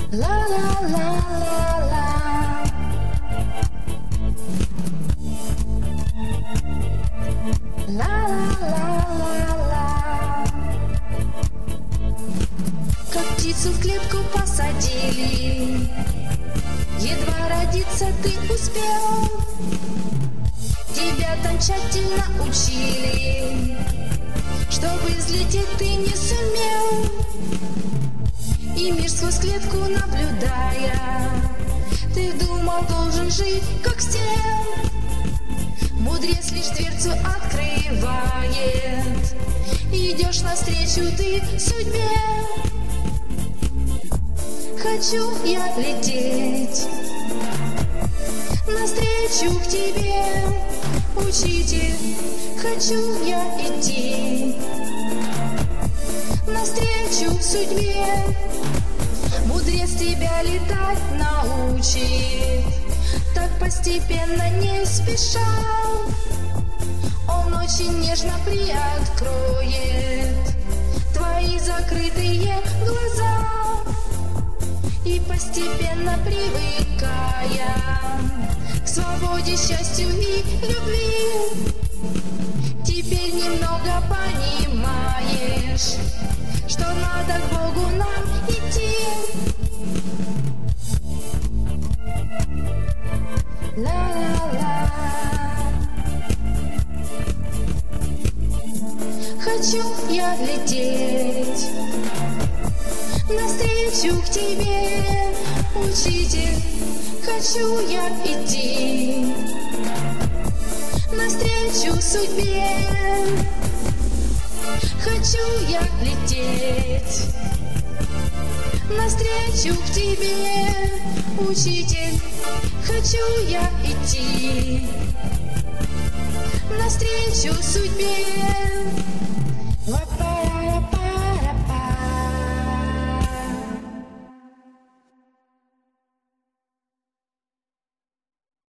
La la la la la. La la la la la. Как птицу в клетку посадили, едва родиться ты успел. Тебя там тщательно учили, чтобы взлететь ты не сумел. И мир сквозь клетку наблюдая, ты думал, должен жить как все. Мудрец лишь дверцу открывает, идешь навстречу ты судьбе. Хочу я лететь навстречу к тебе, учитель. Хочу я идти навстречу судьбе. Мудрец тебя летать научит, так постепенно, не спеша. Он очень нежно приоткроет твои закрытые глаза. И постепенно привыкая к свободе, счастью и любви, теперь немного понимаешь, что надо к Богу нам идти. Ла-ла-ла. Хочу я лететь навстречу к тебе, учитель. Хочу я идти навстречу судьбе. Хочу я лететь навстречу к тебе, учитель. Хочу я идти навстречу судьбе.